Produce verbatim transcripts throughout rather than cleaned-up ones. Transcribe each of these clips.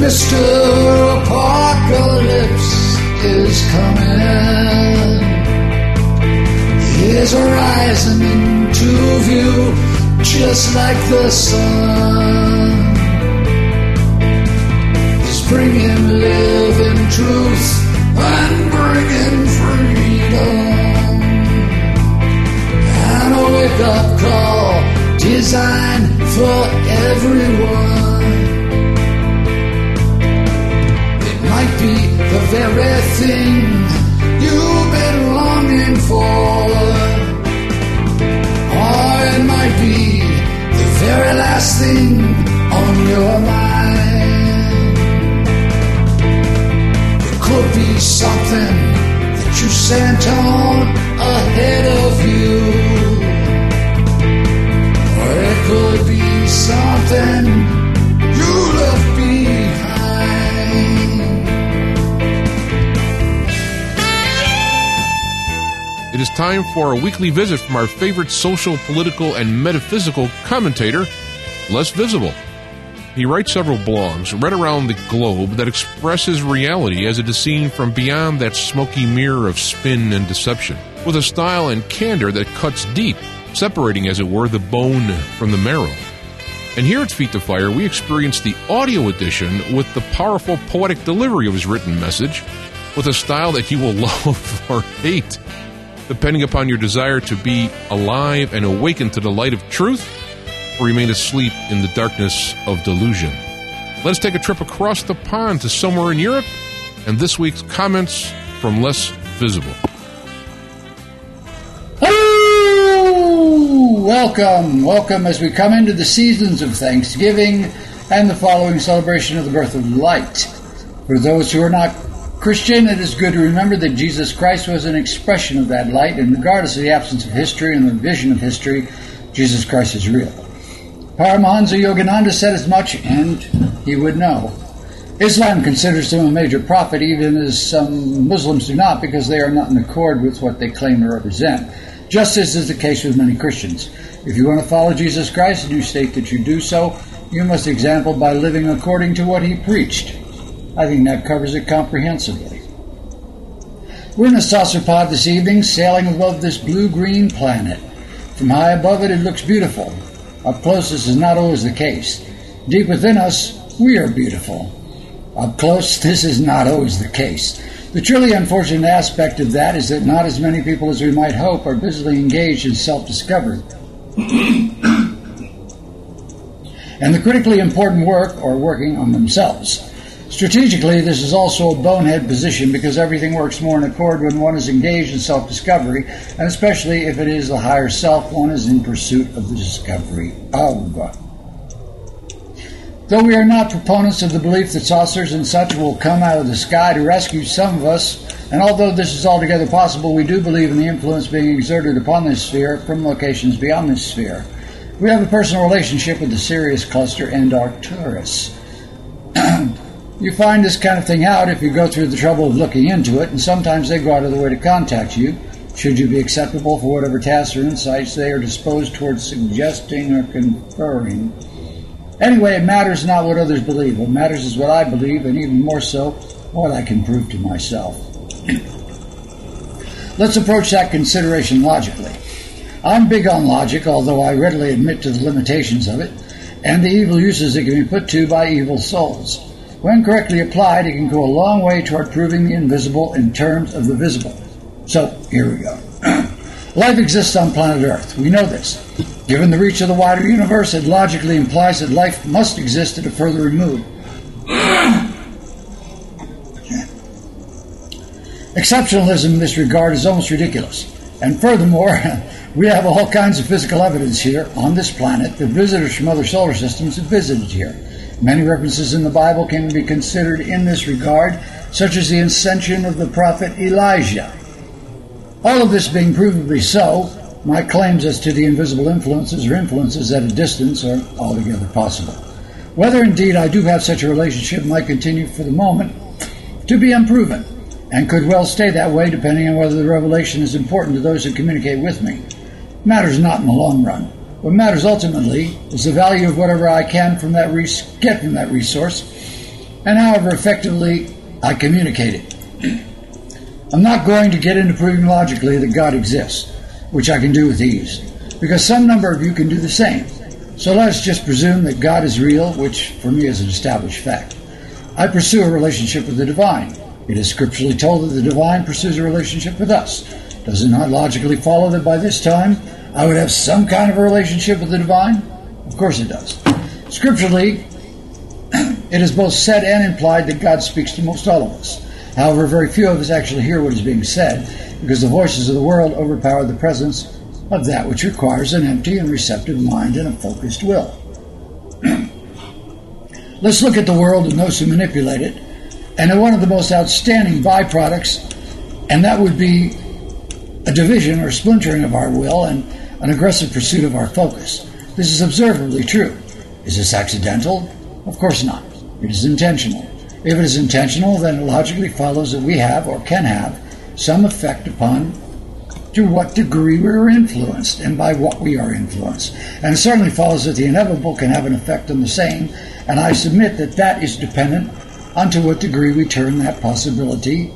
Mister Apocalypse is coming. He is rising into view just like the sun. He's bringing living truth and bringing freedom, and a wake-up call designed for everyone. It might be the very thing you've been longing for, or it might be the very last thing on your mind. It could be something that you sent on ahead of you, or it could be something you left behind. It is time for a weekly visit from our favorite social, political, and metaphysical commentator, Les Visible. He writes several blogs right around the globe that express his reality as it is seen from beyond that smoky mirror of spin and deception, with a style and candor that cuts deep, separating, as it were, the bone from the marrow. And here at Feet to Fire, we experience the audio edition with the powerful poetic delivery of his written message, with a style that you will love or hate, depending upon your desire to be alive and awaken to the light of truth, or remain asleep in the darkness of delusion. Let's take a trip across the pond to somewhere in Europe, and this week's comments from Les Visible. Hello! Welcome, welcome as we come into the seasons of Thanksgiving and the following celebration of the birth of light. For those who are not Christian, it is good to remember that Jesus Christ was an expression of that light, and regardless of the absence of history and the vision of history, Jesus Christ is real. Paramahansa Yogananda said as much, and he would know. Islam considers him a major prophet, even as some Muslims do not, because they are not in accord with what they claim to represent. Just as is the case with many Christians. If you want to follow Jesus Christ and you state that you do so, you must example by living according to what he preached. I think that covers it comprehensively. We're in a saucer pod this evening, sailing above this blue-green planet. From high above it, it looks beautiful. Up close, this is not always the case. Deep within us, we are beautiful. Up close, this is not always the case. The truly unfortunate aspect of that is that not as many people as we might hope are busily engaged in self-discovery. And the critically important work, or working on themselves. Strategically, this is also a bonehead position because everything works more in accord when one is engaged in self-discovery, and especially if it is the higher self one is in pursuit of the discovery of. Though we are not proponents of the belief that saucers and such will come out of the sky to rescue some of us, and although this is altogether possible, we do believe in the influence being exerted upon this sphere from locations beyond this sphere. We have a personal relationship with the Sirius Cluster and Arcturus. You find this kind of thing out if you go through the trouble of looking into it, and sometimes they go out of their way to contact you, should you be acceptable for whatever tasks or insights they are disposed towards suggesting or conferring. Anyway, it matters not what others believe. What matters is what I believe, and even more so, what I can prove to myself. Let's approach that consideration logically. I'm big on logic, although I readily admit to the limitations of it, and the evil uses it can be put to by evil souls. When correctly applied, it can go a long way toward proving the invisible in terms of the visible. So, here we go. Life exists on planet Earth. We know this. Given the reach of the wider universe, it logically implies that life must exist at a further remove. Exceptionalism in this regard is almost ridiculous. And furthermore, we have all kinds of physical evidence here on this planet that visitors from other solar systems have visited here. Many references in the Bible can be considered in this regard, such as the ascension of the prophet Elijah. All of this being provably so, my claims as to the invisible influences or influences at a distance are altogether possible. Whether indeed I do have such a relationship might continue for the moment to be unproven, and could well stay that way depending on whether the revelation is important to those who communicate with me. It matters not in the long run. What matters ultimately is the value of whatever I can from that res- get from that resource, and however effectively I communicate it. I'm not going to get into proving logically that God exists, which I can do with ease, because some number of you can do the same. So let us just presume that God is real, which for me is an established fact. I pursue a relationship with the divine. It is scripturally told that the divine pursues a relationship with us. Does it not logically follow that by this time I would have some kind of a relationship with the divine? Of course it does. Scripturally, it is both said and implied that God speaks to most all of us. However, very few of us actually hear what is being said, because the voices of the world overpower the presence of that which requires an empty and receptive mind and a focused will. Let's look at the world and those who manipulate it, and at one of the most outstanding byproducts, and that would be a division or splintering of our will and an aggressive pursuit of our focus. This is observably true. Is this accidental? Of course not. It is intentional. If it is intentional, then it logically follows that we have, or can have, some effect upon to what degree we are influenced and by what we are influenced. And it certainly follows that the inevitable can have an effect on the same, and I submit that that is dependent on to what degree we turn that possibility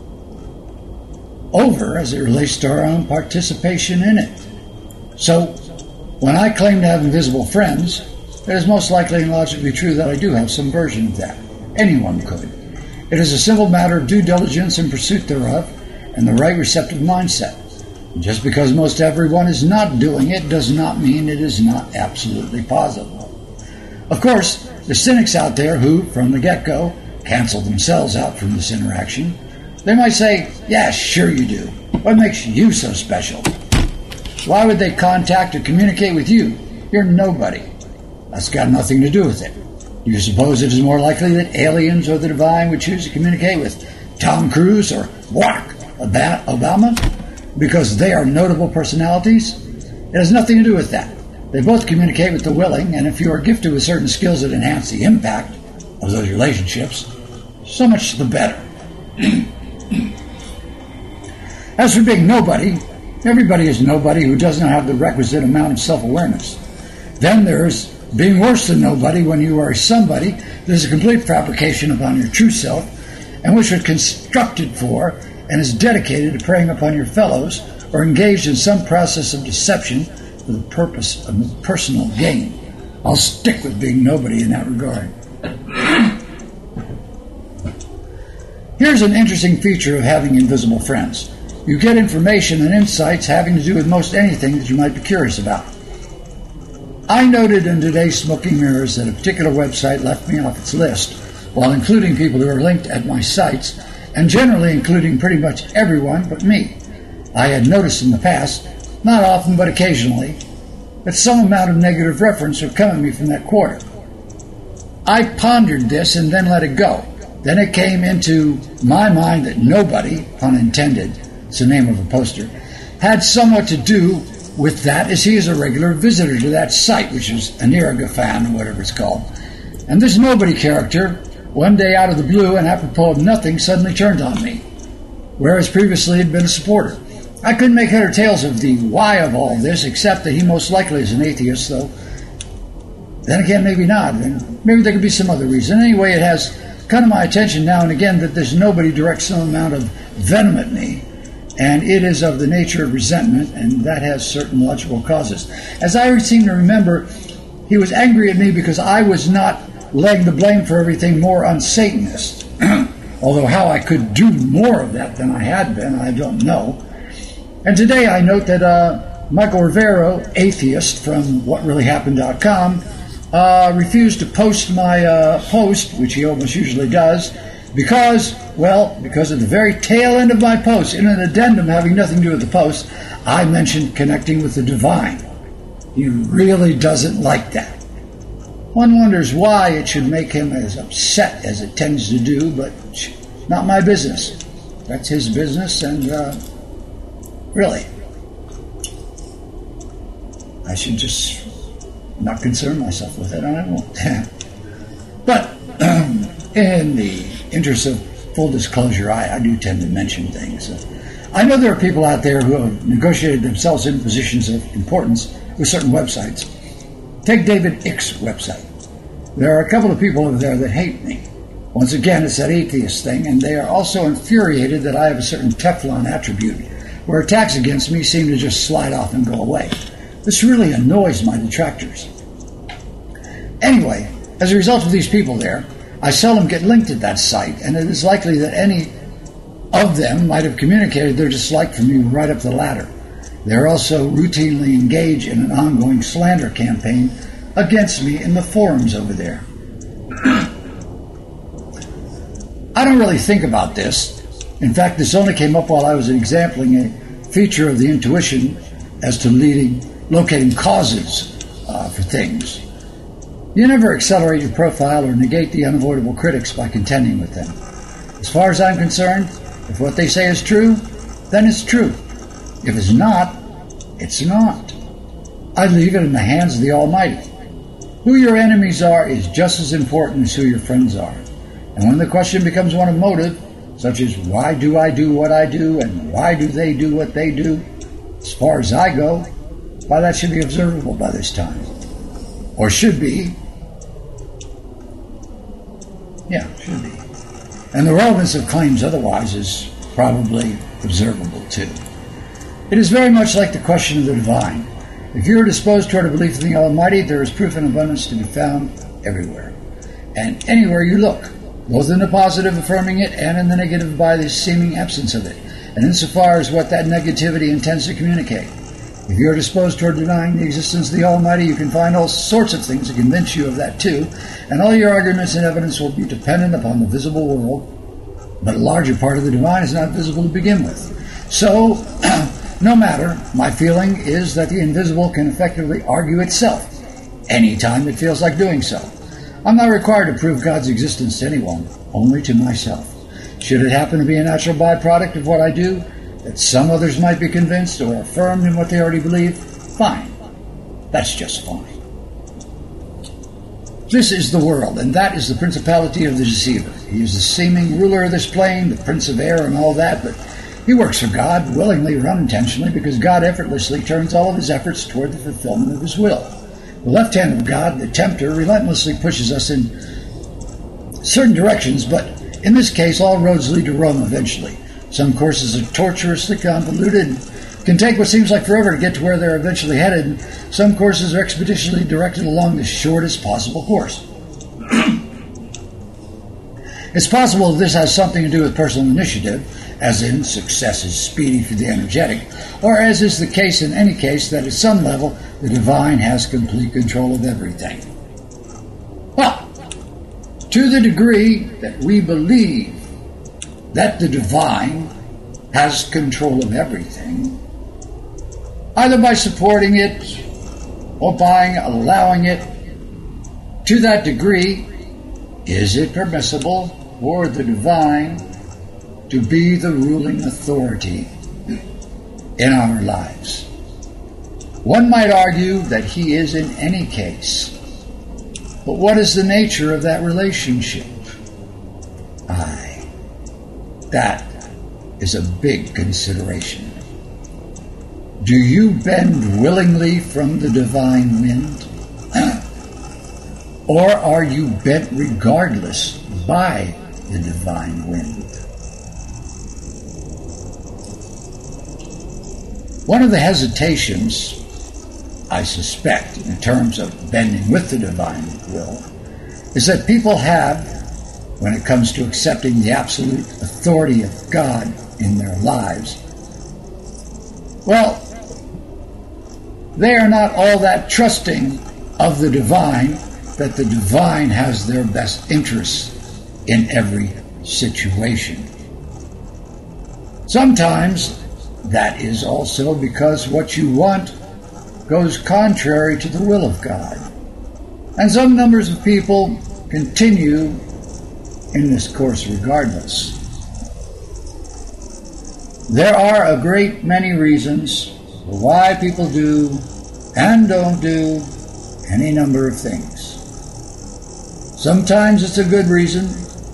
over as it relates to our own participation in it. So, when I claim to have invisible friends, it is most likely and logically true that I do have some version of that. Anyone could. It is a simple matter of due diligence and pursuit thereof, and the right receptive mindset. Just because most everyone is not doing it does not mean it is not absolutely possible. Of course, the cynics out there who, from the get-go, cancel themselves out from this interaction, they might say, yeah, sure you do. What makes you so special? Why would they contact or communicate with you? You're nobody. That's got nothing to do with it. Do you suppose it is more likely that aliens or the divine would choose to communicate with Tom Cruise or Barack Obama because they are notable personalities? It has nothing to do with that. They both communicate with the willing, and if you are gifted with certain skills that enhance the impact of those relationships, so much the better. As for being nobody, everybody is nobody who does not have the requisite amount of self-awareness. Then there's being worse than nobody when you are somebody that is a complete fabrication upon your true self, and which was constructed for and is dedicated to preying upon your fellows or engaged in some process of deception for the purpose of personal gain. I'll stick with being nobody in that regard. Here's an interesting feature of having invisible friends. You get information and insights having to do with most anything that you might be curious about. I noted in today's Smoking Mirrors that a particular website left me off its list, while including people who are linked at my sites, and generally including pretty much everyone but me. I had noticed in the past, not often but occasionally, that some amount of negative reference would come at me from that quarter. I pondered this and then let it go. Then it came into my mind that nobody, pun intended, it's the name of a poster, had somewhat to do with that, as he is a regular visitor to that site, which is Aniragafan, or whatever it's called. And this nobody character, one day out of the blue and apropos of nothing, suddenly turned on me, whereas previously had been a supporter. I couldn't make head or tails of the why of all this, except that he most likely is an atheist, though then again, maybe not, and maybe there could be some other reason. Anyway, it has come to my attention now and again that this nobody directs some amount of venom at me, and it is of the nature of resentment, and that has certain logical causes. As I seem to remember, he was angry at me because I was not laying the blame for everything more on Satanists. Although how I could do more of that than I had been, I don't know. And today I note that uh, Michael Rivero, atheist from what really happened dot com, uh, refused to post my uh, post, which he almost usually does, because, well, because at the very tail end of my post, in an addendum having nothing to do with the post, I mentioned connecting with the divine. He really doesn't like that. One wonders why it should make him as upset as it tends to do, but not my business. That's his business, and uh, really, I should just not concern myself with it, and I won't. But um, in the interest of full disclosure, I, I do tend to mention things. Uh, I know there are people out there who have negotiated themselves in positions of importance with certain websites. Take David Icke's website. There are a couple of people over there that hate me. Once again, it's that atheist thing, and they are also infuriated that I have a certain Teflon attribute, where attacks against me seem to just slide off and go away. This really annoys my detractors. Anyway, as a result of these people there, I seldom get linked at that site, and it is likely that any of them might have communicated their dislike for me right up the ladder. They are also routinely engaged in an ongoing slander campaign against me in the forums over there. I don't really think about this. In fact, this only came up while I was examining a feature of the intuition as to leading, locating causes uh, for things. You never accelerate your profile or negate the unavoidable critics by contending with them. As far as I'm concerned, if what they say is true, then it's true. If it's not, it's not. I leave it in the hands of the Almighty. Who your enemies are is just as important as who your friends are. And when the question becomes one of motive, such as why do I do what I do and why do they do what they do, as far as I go, why that should be observable by this time. Or should be. Yeah, should be. And the relevance of claims otherwise is probably observable too. It is very much like the question of the divine. If you are disposed toward a belief in the Almighty, there is proof in abundance to be found everywhere. And anywhere you look, both in the positive affirming it and in the negative by the seeming absence of it, and insofar as what that negativity intends to communicate. If you are disposed toward denying the existence of the Almighty, you can find all sorts of things to convince you of that too, and all your arguments and evidence will be dependent upon the visible world, but a larger part of the divine is not visible to begin with. So, no matter, my feeling is that the invisible can effectively argue itself, anytime it feels like doing so. I'm not required to prove God's existence to anyone, only to myself. Should it happen to be a natural byproduct of what I do, that some others might be convinced or affirmed in what they already believe, fine. That's just fine. This is the world, and that is the principality of the deceiver. He is the seeming ruler of this plane, the prince of air and all that, but he works for God, willingly or unintentionally, because God effortlessly turns all of his efforts toward the fulfillment of his will. The left hand of God, the tempter, relentlessly pushes us in certain directions, but in this case, all roads lead to Rome eventually. Some courses are tortuously convoluted and can take what seems like forever to get to where they're eventually headed, and some courses are expeditiously directed along the shortest possible course. It's possible that this has something to do with personal initiative, as in success is speedy for the energetic, or as is the case in any case, that at some level the divine has complete control of everything. Well, to the degree that we believe that the divine has control of everything, either by supporting it or by allowing it, to that degree, is it permissible for the divine to be the ruling authority in our lives? One might argue that he is in any case, but what is the nature of that relationship? Aye, that is a big consideration. Do you bend willingly from the divine wind? Or are you bent regardless by the divine wind? One of the hesitations, I suspect, in terms of bending with the divine will, is that people have when it comes to accepting the absolute authority of God in their lives. Well, they are not all that trusting of the divine, that the divine has their best interests in every situation. Sometimes that is also because what you want goes contrary to the will of God. And some numbers of people continue in this course regardless. There are a great many reasons for why people do and don't do any number of things. Sometimes it's a good reason,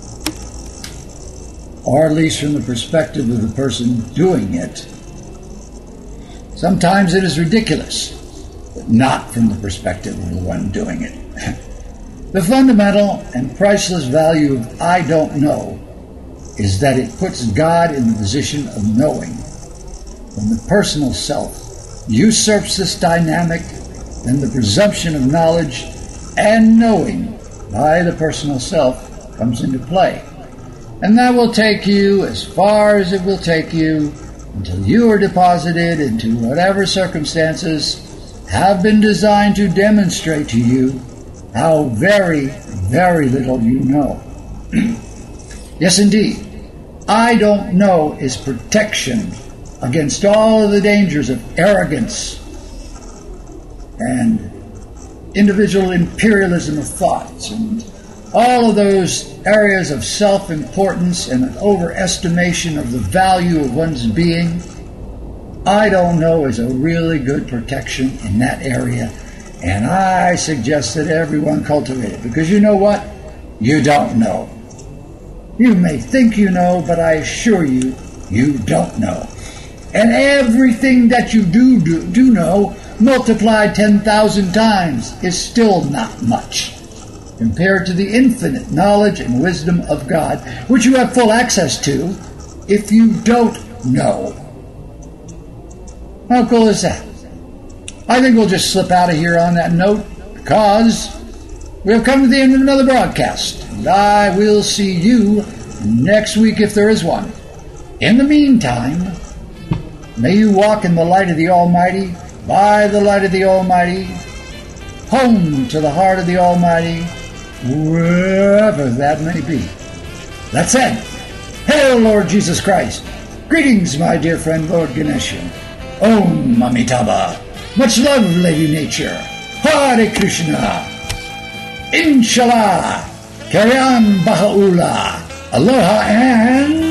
or at least from the perspective of the person doing it. Sometimes it is ridiculous, but not from the perspective of the one doing it. The fundamental and priceless value of I don't know is that it puts God in the position of knowing. When the personal self usurps this dynamic, then the presumption of knowledge and knowing by the personal self comes into play. And that will take you as far as it will take you until you are deposited into whatever circumstances have been designed to demonstrate to you how very, very little you know. Yes, indeed. I don't know is protection against all of the dangers of arrogance and individual imperialism of thoughts and all of those areas of self-importance and an overestimation of the value of one's being. I don't know is a really good protection in that area, and I suggest that everyone cultivate it, because you know what? You don't know. You may think you know, but I assure you, you don't know. And everything that you do do, do know, multiplied ten thousand times, is still not much compared to the infinite knowledge and wisdom of God, which you have full access to if you don't know. How cool is that? I think we'll just slip out of here on that note, because we have come to the end of another broadcast, and I will see you next week if there is one. In the meantime, may you walk in the light of the Almighty, by the light of the Almighty, home to the heart of the Almighty, wherever that may be. That said, hail Lord Jesus Christ. Greetings, my dear friend Lord Ganesha. Om Amitabha. Much love, Lady Nature. Hare Krishna. Inshallah. Carry on, Baha'u'llah. Aloha and...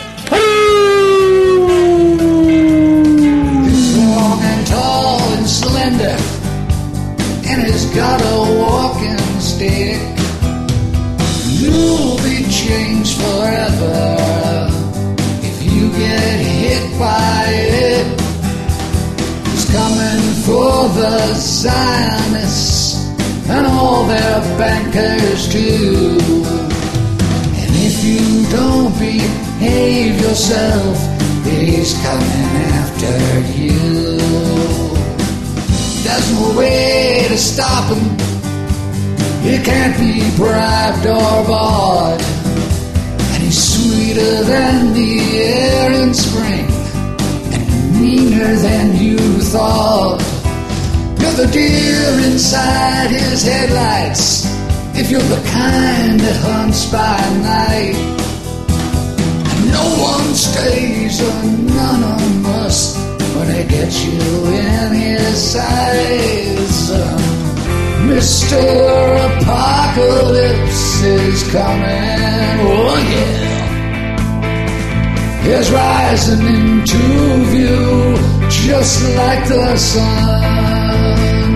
He's long and tall and slender, and he's got a walking stick. You'll be changed forever if you get hit by it. He's coming for the Zionists and all their bankers too. And if you don't behave yourself, he's coming after you. There's no way to stop him. He can't be bribed or bought. And he's sweeter than the air in spring, and meaner than you thought. You're the deer inside his headlights, if you're the kind that hunts by night. And no one stays anonymous when they get you in his sights. Mister Apocalypse is coming, oh yeah. He's rising into view just like the sun.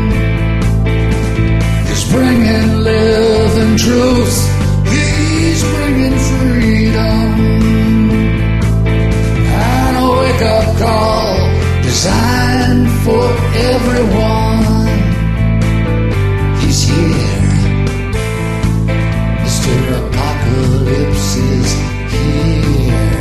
He's bringing living truth, he's bringing freedom, and a wake-up call designed for everyone. He's here. Mister Apocalypse is here.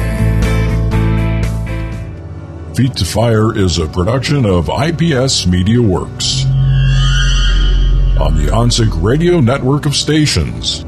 Feet to Fire is a production of I P S Media Works on the OnSync Radio network of stations.